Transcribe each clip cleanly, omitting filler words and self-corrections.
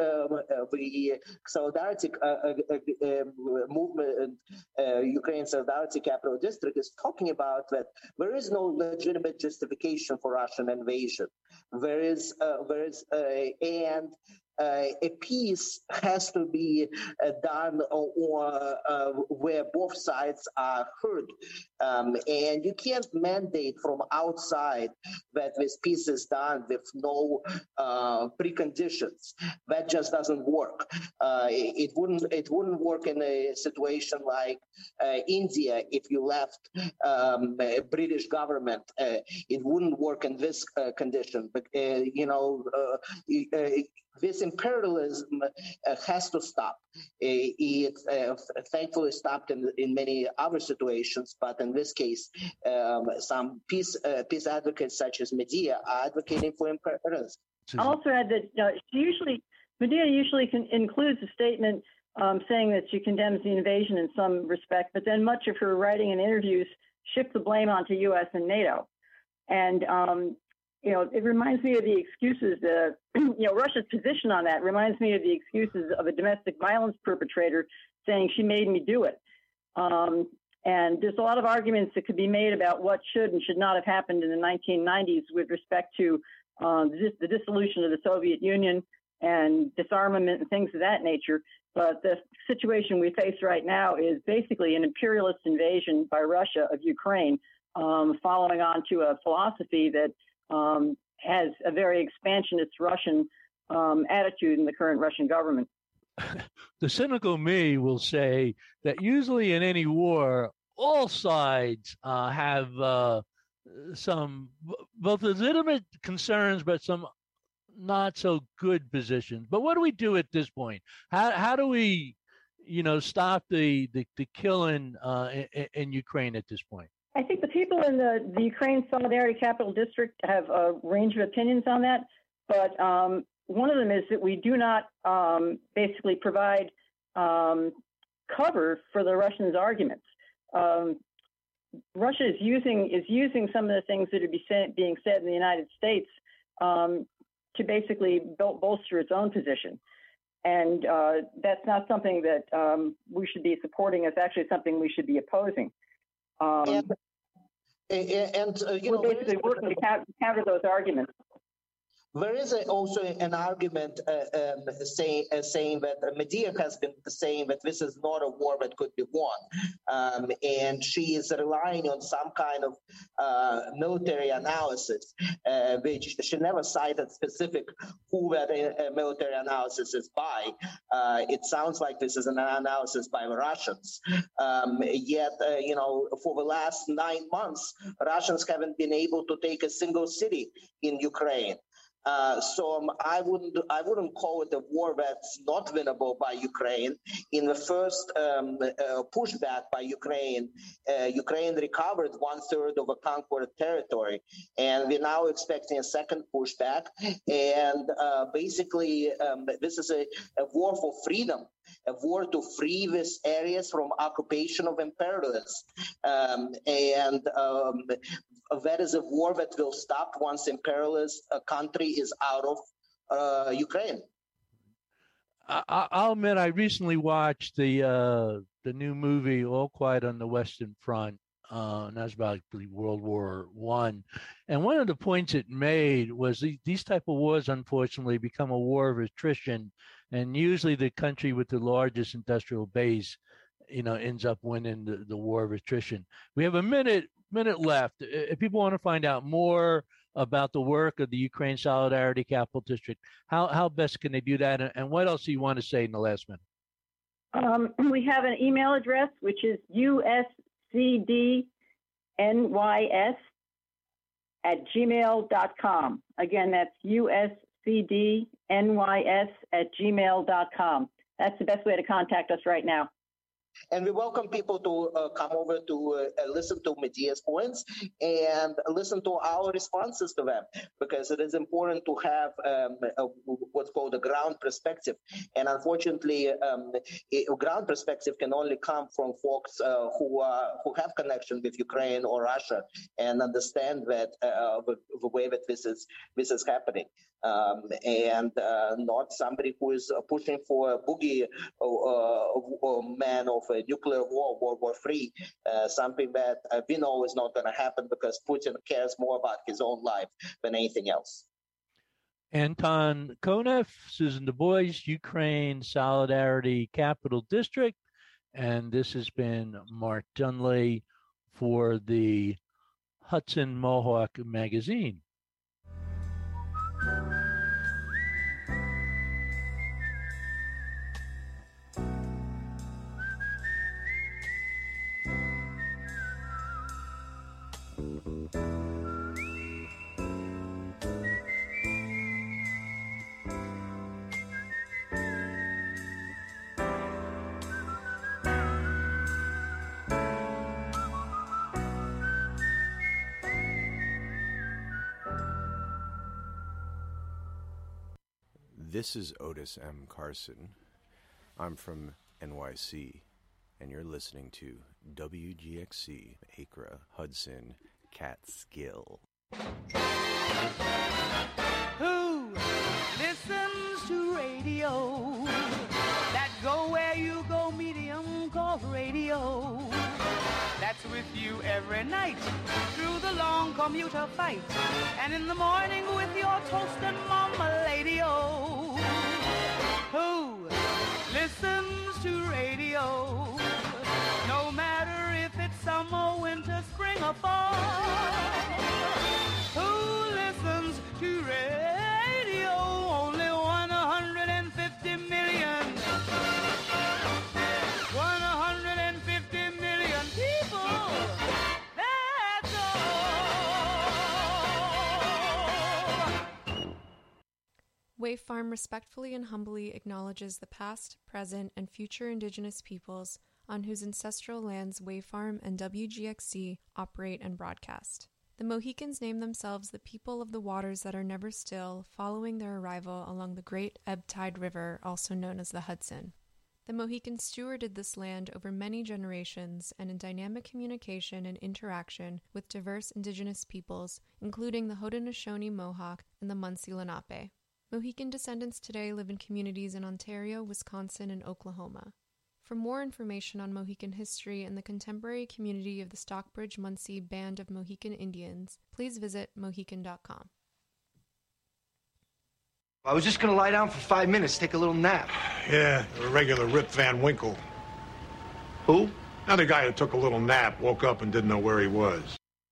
the Solidarity movement, Ukraine Solidarity Capital District, is talking about that there is no legitimate justification for Russian invasion. A peace has to be done or where both sides are heard. And you can't mandate from outside that this peace is done with no preconditions. That just doesn't work. It wouldn't work in a situation like India if you left a British government. It wouldn't work in this condition. But this imperialism has to stop. It thankfully stopped in many other situations, but in this case, some peace advocates such as Medea are advocating for imperialism. I'll also add that Medea usually includes a statement saying that she condemns the invasion in some respect, but then much of her writing and interviews shifts the blame onto U.S. and NATO. And it reminds me of the excuses, Russia's position on that reminds me of the excuses of a domestic violence perpetrator saying she made me do it. And there's a lot of arguments that could be made about what should and should not have happened in the 1990s with respect to the dissolution of the Soviet Union and disarmament and things of that nature. But the situation we face right now is basically an imperialist invasion by Russia of Ukraine, following on to a philosophy that has a very expansionist Russian attitude in the current Russian government. The cynical me will say that usually in any war, all sides have some both legitimate concerns, but some not so good positions. But what do we do at this point? How do we, stop the killing in Ukraine at this point? I think the people in the Ukraine Solidarity Capital District have a range of opinions on that, but one of them is that we do not basically provide cover for the Russians' arguments. Russia is using some of the things that are being said in the United States to basically bolster its own position. And that's not something that we should be supporting. It's actually something we should be opposing. We're basically working to counter those arguments. There is also an argument saying that Medea has been saying that this is not a war that could be won. And she is relying on some kind of military analysis, which she never cited specific who that military analysis is by. It sounds like this is an analysis by the Russians. Yet, for the last 9 months, Russians haven't been able to take a single city in Ukraine. So I wouldn't call it a war that's not winnable by Ukraine. In the first pushback by Ukraine, Ukraine recovered 1/3 of a conquered territory, and we're now expecting a second pushback. And basically, this is a war for freedom, a war to free these areas from occupation of imperialists. That is a war that will stop once imperialist country is out of Ukraine. I'll admit I recently watched the new movie All Quiet on the Western Front, and that's about World War I. And one of the points it made was these type of wars, unfortunately, become a war of attrition, and usually the country with the largest industrial base, ends up winning the war of attrition. We have a minute left. If people want to find out more about the work of the Ukraine Solidarity Capital District, how best can they do that? And what else do you want to say in the last minute? We have an email address, which is uscdnys@gmail.com. Again, that's uscdnys@gmail.com. That's the best way to contact us right now. And we welcome people to come over to listen to Medea's points and listen to our responses to them, because it is important to have what's called a ground perspective. And unfortunately, a ground perspective can only come from folks who have connection with Ukraine or Russia and understand that the way that this is happening. and not somebody who is pushing for a boogie man of a nuclear war, World War III, something that we know is not going to happen because Putin cares more about his own life than anything else. Anton Konev, Susan Du Bois, Ukraine Solidarity Capital District. And this has been Mark Dunley for the Hudson Mohawk Magazine. This is Otis M. Carson. I'm from NYC, and you're listening to WGXC, Acra, Hudson, Catskill. Who listens to radio? That go where you go medium called radio. That's with you every night through the long commuter fight, and in the morning with your toast and mama lady-o. Who listens to radio? No matter if it's summer, winter, spring, or fall. Who listens to radio? Only 150 million. 150 million people. That's all. Wave Farm respectfully and humbly acknowledges the past, present, and future Indigenous peoples on whose ancestral lands Wave Farm and WGXC operate and broadcast. The Mohicans name themselves the people of the waters that are never still, following their arrival along the great ebb tide river, also known as the Hudson. The Mohicans stewarded this land over many generations and in dynamic communication and interaction with diverse Indigenous peoples, including the Haudenosaunee Mohawk and the Munsee Lenape. Mohican descendants today live in communities in Ontario, Wisconsin, and Oklahoma. For more information on Mohican history and the contemporary community of the Stockbridge-Munsee Band of Mohican Indians, please visit mohican.com. I was just going to lie down for 5 minutes, take a little nap. Yeah, a regular Rip Van Winkle. Who? Another guy who took a little nap, woke up and didn't know where he was.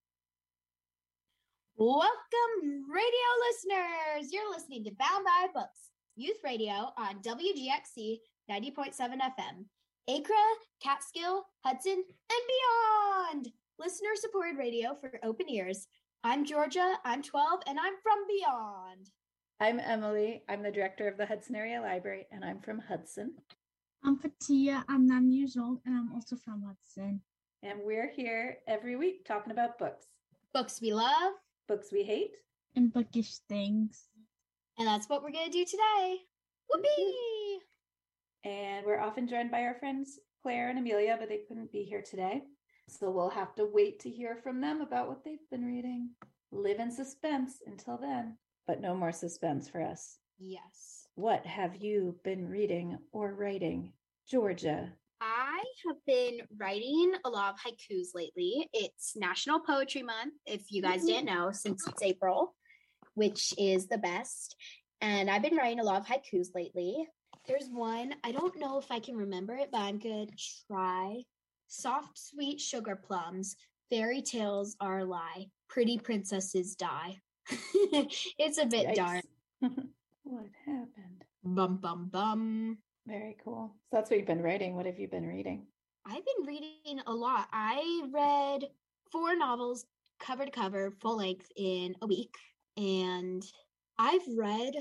Welcome, radio listeners. You're listening to Bound by Books, youth radio on WGXC 90.7 FM, Acra, Catskill, Hudson, and beyond. Listener-supported radio for open ears. I'm Georgia, I'm 12, and I'm from beyond. I'm Emily. I'm the director of the Hudson Area Library, and I'm from Hudson. I'm Fatia. I'm 9 years old, and I'm also from Hudson. And we're here every week talking about books. Books we love. Books we hate. And bookish things. And that's what we're going to do today. Whoopee! And we're often joined by our friends Claire and Amelia, but they couldn't be here today. So we'll have to wait to hear from them about what they've been reading. Live in suspense until then. But no more suspense for us. Yes. What have you been reading or writing, Georgia? I have been writing a lot of haikus lately. It's National Poetry Month, if you guys didn't know, since it's April, which is the best. And I've been writing a lot of haikus lately. There's one, I don't know if I can remember it, but I'm going to try. Soft, sweet sugar plums, fairy tales are a lie, pretty princesses die. It's a bit dark. What happened? Bum, bum, bum. Very cool. So that's what you've been writing. What have you been reading? I've been reading a lot. I read 4 novels cover to cover, full length in a week. And I've read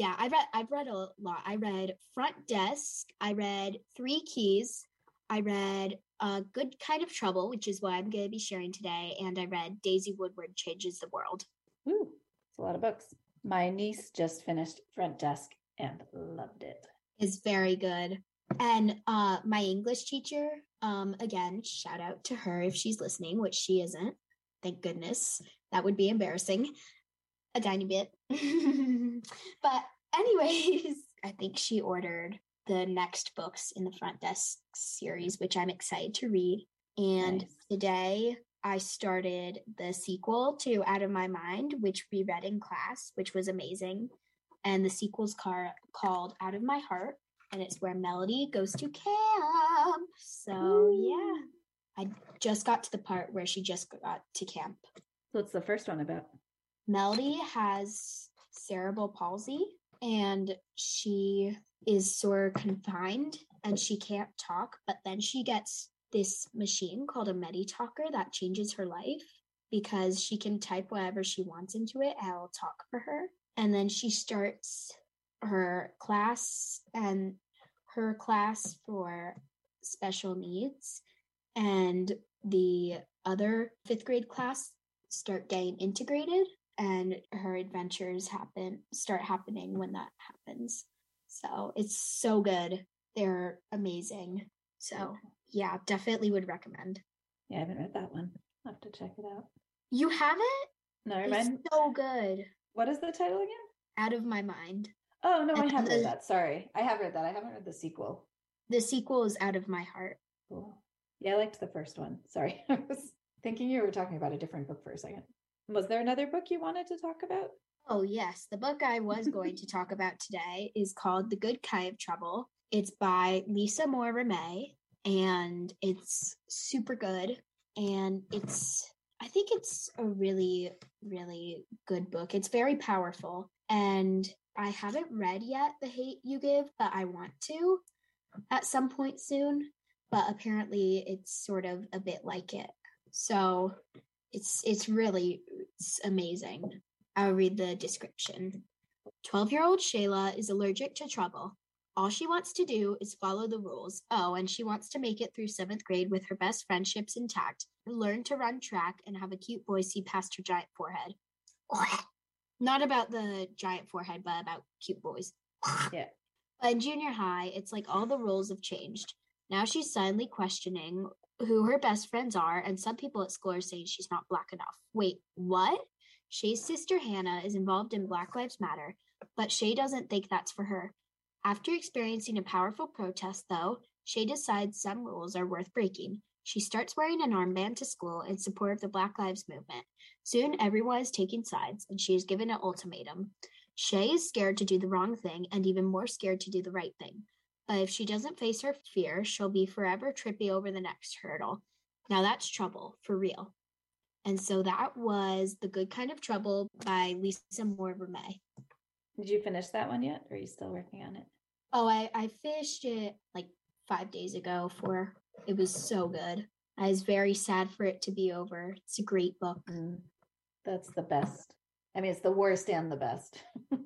a lot. I read Front Desk. I read 3 Keys. I read A Good Kind of Trouble, which is what I'm going to be sharing today. And I read Daisy Woodward Changes the World. Ooh, it's a lot of books. My niece just finished Front Desk and loved it. It's very good. And my English teacher, again, shout out to her if she's listening, which she isn't. Thank goodness. That would be embarrassing. a tiny bit. But anyways, I think she ordered the next books in the Front Desk series, which I'm excited to read. And today I started the sequel to Out of My Mind, which we read in class, which was amazing. And the sequel's called Out of My Heart, and it's where Melody goes to camp. So yeah, I just got to the part where she just got to camp. What's the first one about? Melody has cerebral palsy, and she is sort of confined and she can't talk, but then she gets this machine called a MediTalker that changes her life because she can type whatever she wants into it and it'll talk for her. And then she starts her class for special needs, and the other 5th grade class start getting integrated, and her adventures start happening when that happens. So it's so good. They're amazing. So yeah, definitely would recommend. Yeah, I haven't read that one. I'll have to check it out. You haven't? No, it's so good. What is the title again? Out of My Mind. Oh, no, I have read that. Sorry. I have read that. I haven't read the sequel. The sequel is Out of My Heart. Cool. Yeah, I liked the first one. Sorry. I was thinking you were talking about a different book for a second. Was there another book you wanted to talk about? Oh, yes. The book I was going to talk about today is called The Good Kind of Trouble. It's by Lisa Moore Ramey, and it's super good. And I think it's a really, really good book. It's very powerful. And I haven't read yet The Hate U Give, but I want to at some point soon. But apparently it's sort of a bit like it. So it's amazing. I'll read the description. 12-year-old Shayla is allergic to trouble. All she wants to do is follow the rules. Oh, and she wants to make it through 7th grade with her best friendships intact, learn to run track, and have a cute boy see past her giant forehead. Not about the giant forehead, but about cute boys. Yeah. But in junior high, it's like all the rules have changed. Now she's silently questioning who her best friends are, and some people at school are saying she's not Black enough. Wait, what? Shay's sister Hannah is involved in Black Lives Matter, but Shay doesn't think that's for her. After experiencing a powerful protest, though, Shay decides some rules are worth breaking. She starts wearing an armband to school in support of the Black Lives Movement. Soon, everyone is taking sides, and she is given an ultimatum. Shay is scared to do the wrong thing and even more scared to do the right thing. But if she doesn't face her fear, she'll be forever tripping over the next hurdle. Now that's trouble, for real. And so that was The Good Kind of Trouble by Lisa Moore Ramey. Did you finish that one yet? Or are you still working on it? Oh, I finished it like 5 days ago. It was so good. I was very sad for it to be over. It's a great book. That's the best. I mean, it's the worst and the best.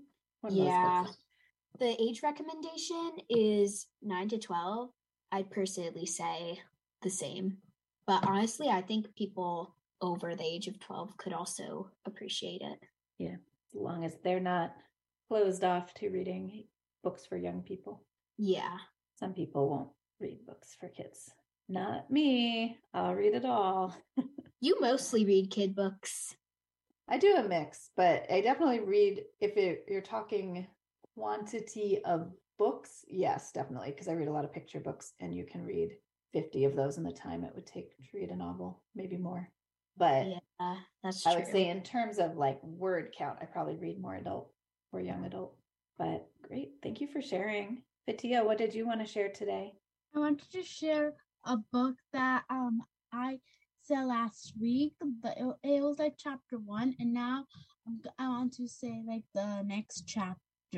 Yeah. The age recommendation is 9 to 12. I'd personally say the same. But honestly, I think people over the age of 12 could also appreciate it. Yeah, as long as they're not closed off to reading books for young people. Yeah. Some people won't read books for kids. Not me. I'll read it all. You mostly read kid books. I do a mix, but I definitely read, if you're talking quantity of books, yes, definitely, because I read a lot of picture books, and you can read 50 of those in the time it would take to read a novel, maybe more. But yeah, that's true. I would say in terms of like word count, I probably read more adult or young adult. But great. Thank you for sharing. Fatia, what did you want to share today? I wanted to share a book that I said last week. It was like chapter 1, and now I want to say like the next chapter.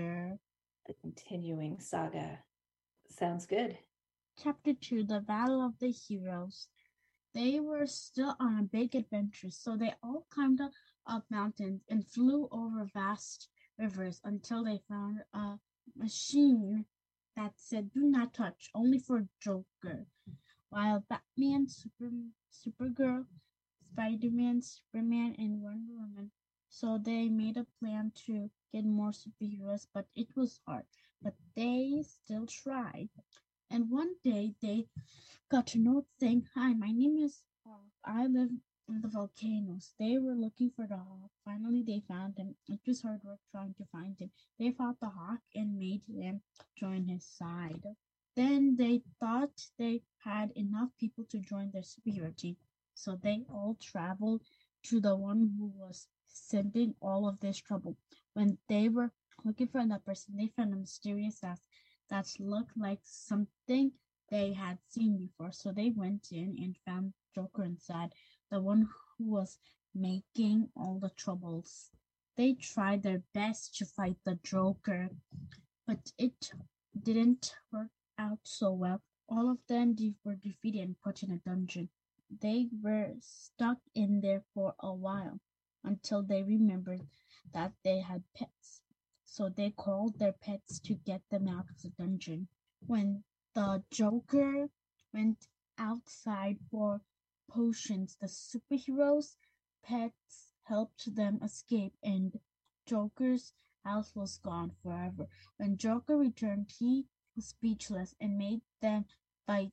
The continuing saga. Sounds good. Chapter 2, The Battle of the Heroes. They were still on a big adventure, so they all climbed up mountains and flew over vast rivers until they found a machine that said, "Do not touch, only for Joker." While Batman, Supergirl, Spider-Man, Superman, and Wonder Woman. So they made a plan to get more superheroes, but it was hard. But they still tried. And one day they got a note saying, "Hi, my name is I live in the volcanoes. They were looking for the hawk. Finally, they found him. It was hard work trying to find him. They fought the hawk and made him join his side. Then they thought they had enough people to join their superhero team. So they all traveled to the one who was sending all of this trouble. When they were looking for that person, they found a mysterious mask that looked like something they had seen before. So they went in and found Joker inside, the one who was making all the troubles. They tried their best to fight the Joker, but it didn't work out so well. All of them were defeated and put in a dungeon. They were stuck in there for a while until they remembered that they had pets. So they called their pets to get them out of the dungeon. When the Joker went outside for potions, the superheroes' pets helped them escape, and Joker's house was gone forever. When Joker returned, he was speechless and made them fight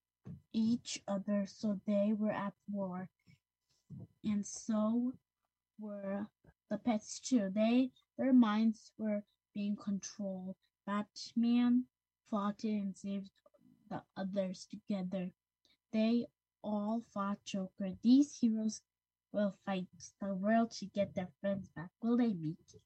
each other, so they were at war. And so were the pets too. Their minds were being controlled. Batman fought it and saved the others together. They all fought Joker. These heroes will fight the world to get their friends back. Will they meet it?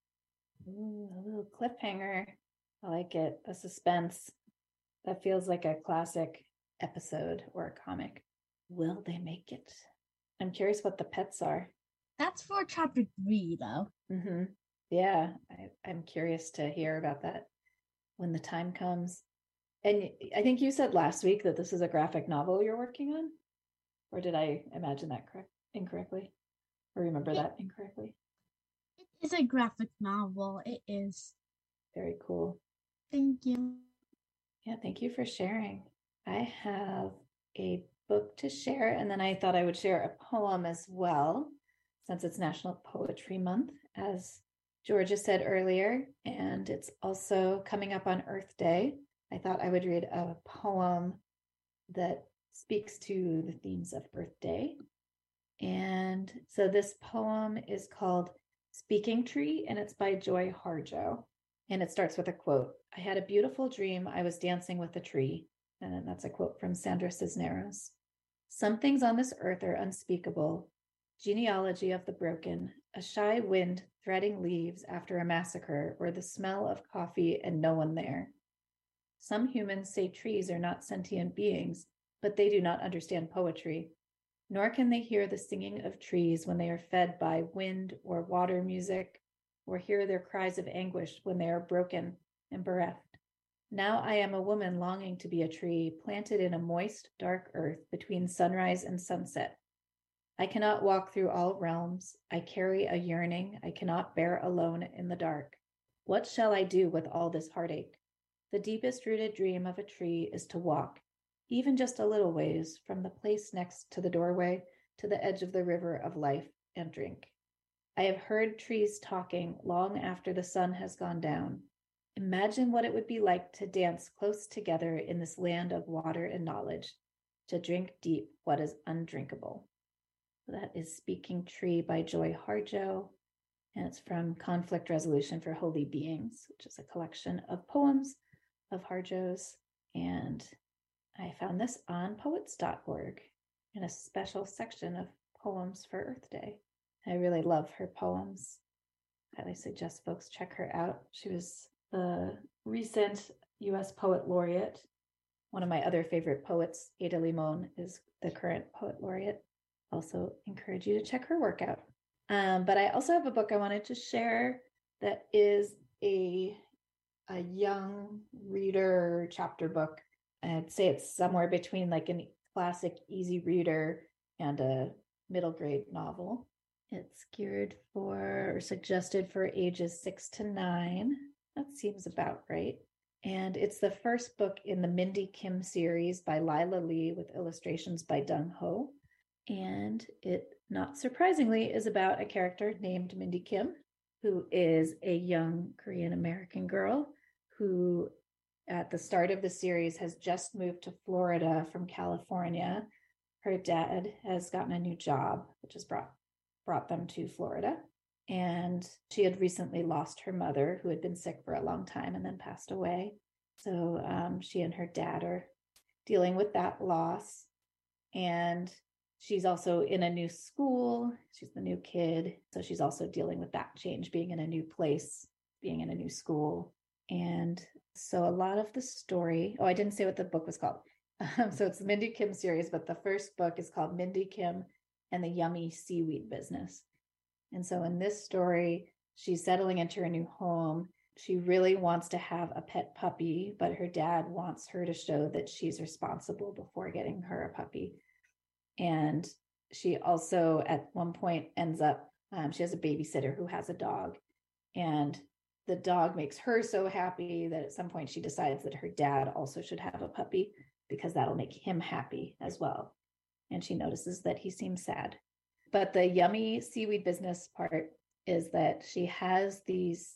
Ooh, a little cliffhanger. I like it. A suspense. That feels like a classic episode or a comic. Will they make it? I'm curious what the pets are. That's for chapter 3, though. Mm-hmm. Yeah, I'm curious to hear about that when the time comes. And I think you said last week that this is a graphic novel you're working on? Or did I imagine that incorrectly? Or remember that incorrectly? It is a graphic novel. It is. Very cool. Thank you. Yeah, thank you for sharing. I have a book to share, and then I thought I would share a poem as well, since it's National Poetry Month, as Georgia said earlier, and it's also coming up on Earth Day. I thought I would read a poem that speaks to the themes of Earth Day. And so this poem is called Speaking Tree, and it's by Joy Harjo. And it starts with a quote. I had a beautiful dream. I was dancing with a tree. And then that's a quote from Sandra Cisneros. Some things on this earth are unspeakable. Genealogy of the broken, a shy wind threading leaves after a massacre, or the smell of coffee and no one there. Some humans say trees are not sentient beings, but they do not understand poetry, nor can they hear the singing of trees when they are fed by wind or water music, or hear their cries of anguish when they are broken and bereft. Now I am a woman longing to be a tree planted in a moist, dark earth between sunrise and sunset. I cannot walk through all realms. I carry a yearning I cannot bear alone in the dark. What shall I do with all this heartache? The deepest rooted dream of a tree is to walk, even just a little ways, from the place next to the doorway to the edge of the river of life, and drink. I have heard trees talking long after the sun has gone down. Imagine what it would be like to dance close together in this land of water and knowledge, to drink deep what is undrinkable. That is Speaking Tree by Joy Harjo, and it's from Conflict Resolution for Holy Beings, which is a collection of poems of Harjo's. And I found this on poets.org in a special section of poems for Earth Day. I really love her poems. Highly suggest folks check her out. She was the recent U.S. Poet Laureate. One of my other favorite poets, Ada Limon, is the current Poet Laureate. Also encourage you to check her work out. But I also have a book I wanted to share that is a young reader chapter book. I'd say it's somewhere between like a classic easy reader and a middle grade novel. It's geared for or suggested for ages 6 to 9. That seems about right. And it's the first book in the Mindy Kim series by Lila Lee with illustrations by Dong Ho. And it, not surprisingly, is about a character named Mindy Kim, who is a young Korean American girl who, at the start of the series, has just moved to Florida from California her dad has gotten a new job, which has brought them to Florida. And she had recently lost her mother, who had been sick for a long time and then passed away. So she and her dad are dealing with that loss. And she's also in a new school. She's the new kid. So she's also dealing with that change, being in a new place, being in a new school. And so a lot of the story, I didn't say what the book was called. So it's the Mindy Kim series, but the first book is called Mindy Kim and the Yummy Seaweed Business. And so in this story, she's settling into her new home. She really wants to have a pet puppy, but her dad wants her to show that she's responsible before getting her a puppy. And she also at one point ends up, she has a babysitter who has a dog, and the dog makes her so happy that at some point she decides that her dad also should have a puppy because that'll make him happy as well. And she notices that he seems sad. But the Yummy Seaweed Business part is that she has these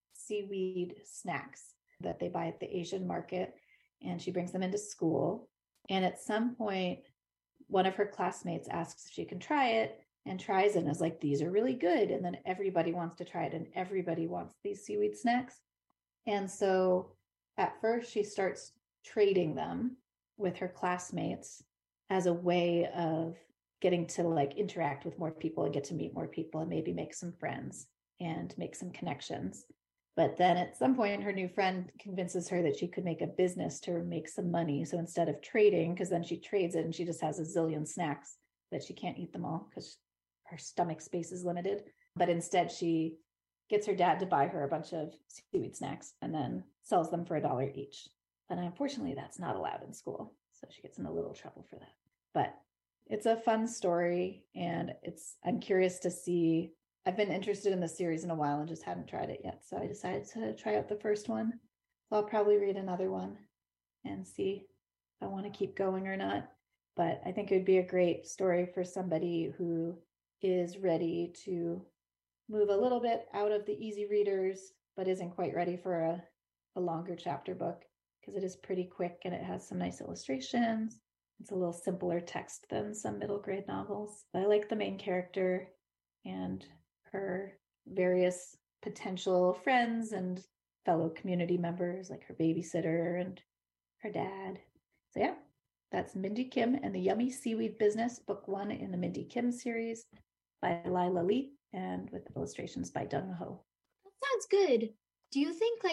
seaweed snacks that they buy at the Asian market, and she brings them into school. And at some point, one of her classmates asks if she can try it, and tries it and is like, these are really good. And then everybody wants to try it, and everybody wants these seaweed snacks. And so at first she starts trading them with her classmates as a way of getting to like interact with more people and get to meet more people and maybe make some friends and make some connections. But then at some point, her new friend convinces her that she could make a business to make some money. So instead of trading, because then she trades it and she just has a zillion snacks that she can't eat them all because her stomach space is limited. But instead, she gets her dad to buy her a bunch of seaweed snacks and then sells them for $1 each. But unfortunately, that's not allowed in school. So she gets in a little trouble for that. But it's a fun story, and I'm curious to see. I've been interested in the series in a while and just hadn't tried it yet. So I decided to try out the first one. So I'll probably read another one and see if I want to keep going or not. But I think it would be a great story for somebody who is ready to move a little bit out of the easy readers, but isn't quite ready for a longer chapter book, because it is pretty quick and it has some nice illustrations. It's a little simpler text than some middle grade novels. But I like the main character and her various potential friends and fellow community members, like her babysitter and her dad. So yeah, that's Mindy Kim and the Yummy Seaweed Business, book 1 in the Mindy Kim series by Lila Lee and with illustrations by Dong Ho. That sounds good. Do you think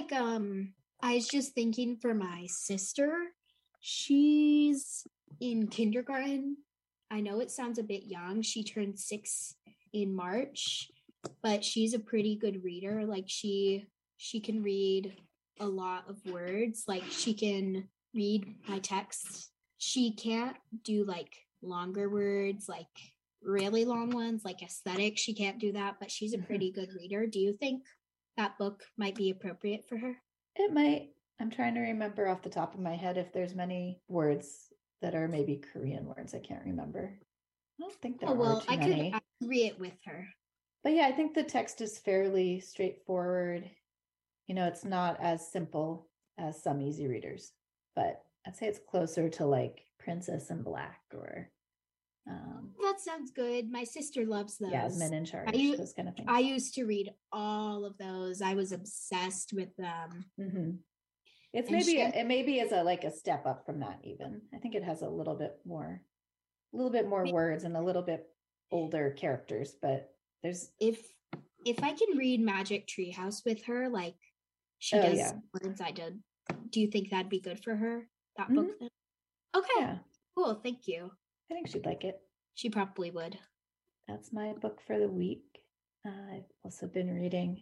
I was just thinking for my sister, she's in kindergarten. I know it sounds a bit young. She turned 6 in March, but she's a pretty good reader. Like she can read a lot of words. Like she can read my texts. She can't do like longer words, like really long ones, like aesthetic. She can't do that, but she's a pretty good reader. Do you think that book might be appropriate for her? It might. I'm trying to remember off the top of my head if there's many words that are maybe Korean words. I can't remember. I don't think there are too many. I could read it with her. But yeah, I think the text is fairly straightforward. You know, it's not as simple as some easy readers, but I'd say it's closer to like Princess in Black or that sounds good. My sister loves those. Yasmin in Charge, those kind of things. I used to read all of those. I was obsessed with them. Mm-hmm. It's maybe as a step up from that even. I think it has a little bit more words and a little bit older characters, but there's if I can read Magic Treehouse with her, like she does words I did. Do you think that'd be good for her? That book then? Okay. Yeah. Cool. Thank you. I think she'd like it. She probably would. That's my book for the week. I've also been reading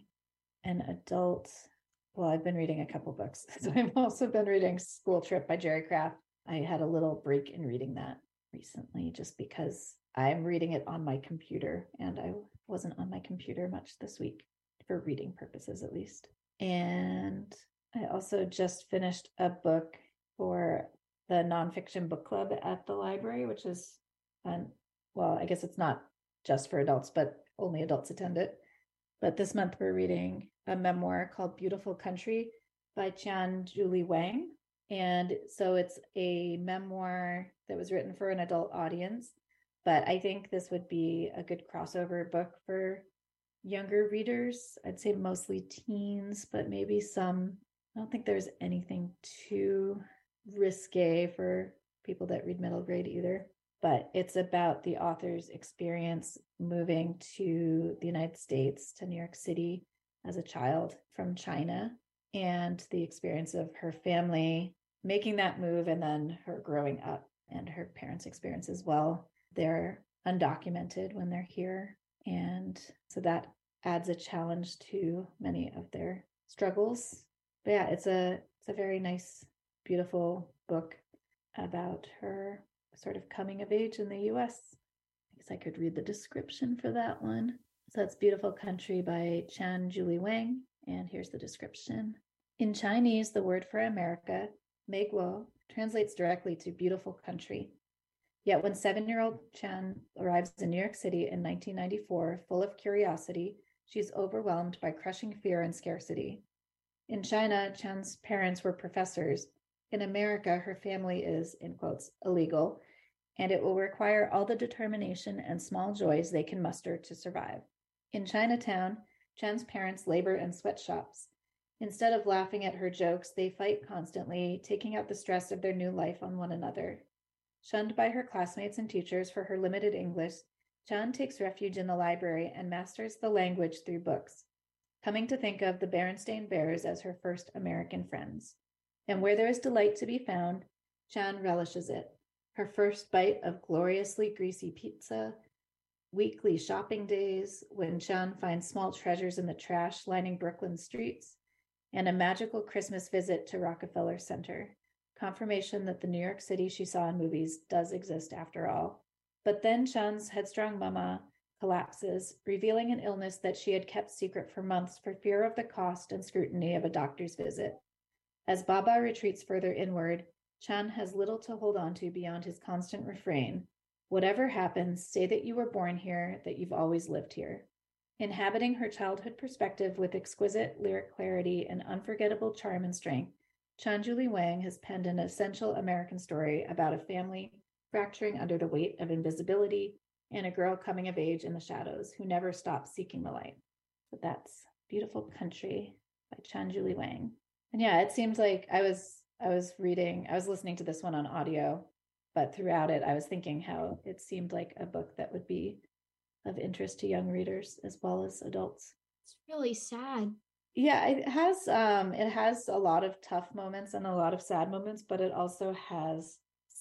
I've been reading a couple books. So I've also been reading School Trip by Jerry Craft. I had a little break in reading that recently just because I'm reading it on my computer and I wasn't on my computer much this week for reading purposes, at least. And I also just finished a book for the nonfiction book club at the library, which is fun. Well, I guess it's not just for adults, but only adults attend it. But this month we're reading a memoir called Beautiful Country by Chan Julie Wang. And so it's a memoir that was written for an adult audience, but I think this would be a good crossover book for younger readers. I'd say mostly teens, but maybe some. I don't think there's anything too risque for people that read middle grade either. But it's about the author's experience moving to the United States, to New York City as a child from China, and the experience of her family making that move, and then her growing up and her parents' experience as well. They're undocumented when they're here. And so that adds a challenge to many of their struggles. But yeah, it's a very nice, beautiful book about her sort of coming of age in the US. I guess I could read the description for that one. So that's Beautiful Country by Chan Julie Wang. And here's the description. In Chinese, the word for America, Meiguo, translates directly to beautiful country. Yet when 7-year-old Chan arrives in New York City in 1994, full of curiosity, she's overwhelmed by crushing fear and scarcity. In China, Chan's parents were professors. In America, her family is, in quotes, illegal, and it will require all the determination and small joys they can muster to survive. In Chinatown, Chan's parents labor in sweatshops. Instead of laughing at her jokes, they fight constantly, taking out the stress of their new life on one another. Shunned by her classmates and teachers for her limited English, Chan takes refuge in the library and masters the language through books, coming to think of the Berenstain Bears as her first American friends. And where there is delight to be found, Chan relishes it. Her first bite of gloriously greasy pizza, weekly shopping days when Chan finds small treasures in the trash lining Brooklyn streets, and a magical Christmas visit to Rockefeller Center, confirmation that the New York City she saw in movies does exist after all. But then Chan's headstrong mama collapses, revealing an illness that she had kept secret for months for fear of the cost and scrutiny of a doctor's visit. As Baba retreats further inward, Chan has little to hold on to beyond his constant refrain, whatever happens, say that you were born here, that you've always lived here. Inhabiting her childhood perspective with exquisite lyric clarity and unforgettable charm and strength, Chan Julie Wang has penned an essential American story about a family fracturing under the weight of invisibility and a girl coming of age in the shadows who never stops seeking the light. But that's Beautiful Country by Chan Julie Wang. And yeah, it seemed like I was listening to this one on audio, but throughout it, I was thinking how it seemed like a book that would be of interest to young readers as well as adults. It's really sad. Yeah, it has a lot of tough moments and a lot of sad moments, but it also has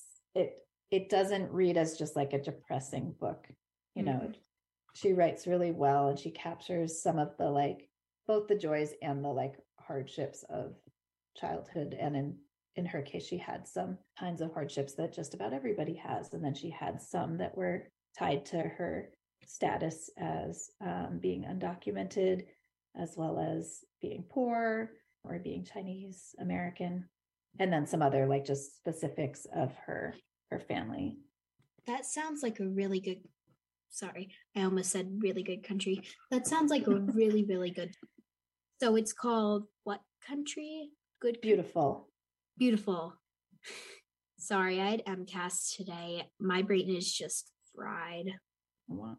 it doesn't read as just like a depressing book. You know, she writes really well and she captures some of the like both the joys and the like hardships of childhood. And in her case, she had some kinds of hardships that just about everybody has. And then she had some that were tied to her status as being undocumented, as well as being poor or being Chinese American, and then some other like just specifics of her family. That sounds like a really good, sorry, I almost said really good country. That sounds like a really, really good. So it's called what country? Good. Beautiful. Beautiful. Sorry, I had MCAS today. My brain is just fried. Wow.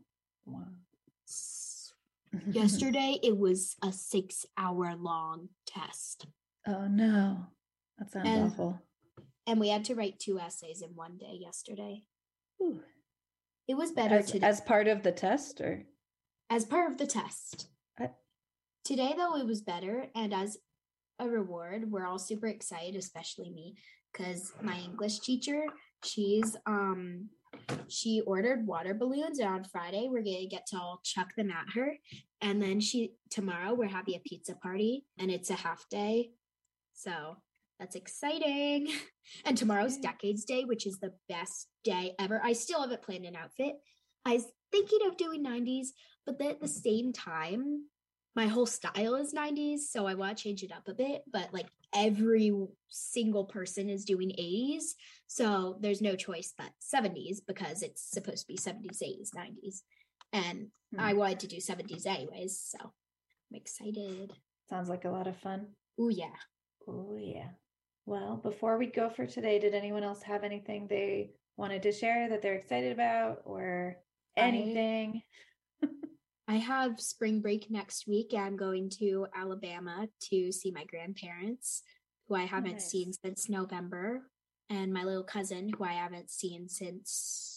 Yesterday, it was a 6-hour long test. Oh, no. That sounds awful. And we had to write 2 essays in one day yesterday. Ooh. It was better today. As part of the test, or? As part of the test. Today, though, it was better. And as a reward, we're all super excited, especially me, because my English teacher, she ordered water balloons, and on Friday we're gonna get to all chuck them at her, and then tomorrow we're having a pizza party, and it's a half day, so that's exciting. And tomorrow's Decades Day, which is the best day ever. I still haven't planned an outfit. I was thinking of doing 90s, but then at the same time my whole style is 90s, so I want to change it up a bit, but like every single person is doing 80s, so there's no choice but 70s because it's supposed to be 70s, 80s, 90s, and I wanted to do 70s anyways, so I'm excited. Sounds like a lot of fun. Oh yeah. Oh yeah. Well, before we go for today, did anyone else have anything they wanted to share that they're excited about or anything? I have spring break next week. I'm going to Alabama to see my grandparents, who I haven't seen since November, and my little cousin, who I haven't seen since